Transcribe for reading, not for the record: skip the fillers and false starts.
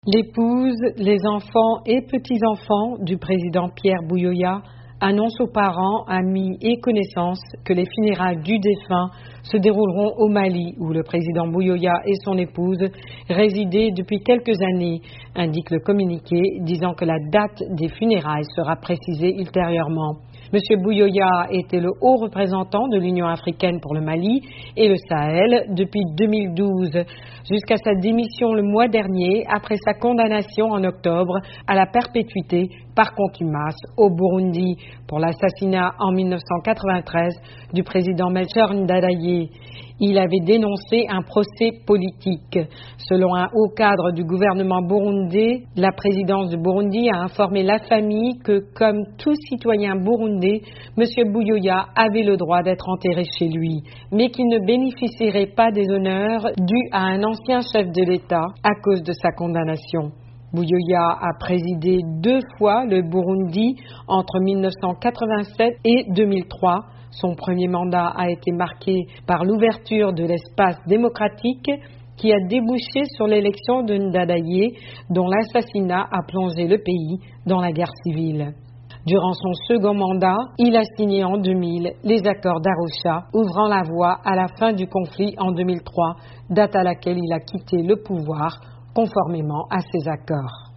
L'épouse, les enfants et petits-enfants du président Pierre Buyoya annoncent aux parents, amis et connaissances que les funérailles du défunt se dérouleront au Mali, où le président Buyoya et son épouse résidaient depuis quelques années, indique le communiqué, disant que la date des funérailles sera précisée ultérieurement. Monsieur Buyoya était le haut représentant de l'Union africaine pour le Mali et le Sahel depuis 2012, jusqu'à sa démission le mois dernier après sa condamnation en octobre à la perpétuité par contumace au Burundi pour l'assassinat en 1993 du président Melchior Ndadaye. Il avait dénoncé un procès politique. Selon un haut cadre du gouvernement burundais, la présidence du Burundi a informé la famille que, comme tout citoyen burundais, M. Buyoya avait le droit d'être enterré chez lui, mais qu'il ne bénéficierait pas des honneurs dus à un ancien chef de l'État à cause de sa condamnation. Buyoya a présidé 2 fois le Burundi entre 1987 et 2003. Son premier mandat a été marqué par l'ouverture de l'espace démocratique qui a débouché sur l'élection de Ndadaye, dont l'assassinat a plongé le pays dans la guerre civile. Durant son second mandat, il a signé en 2000 les accords d'Arusha, ouvrant la voie à la fin du conflit en 2003, date à laquelle il a quitté le pouvoir conformément à ces accords.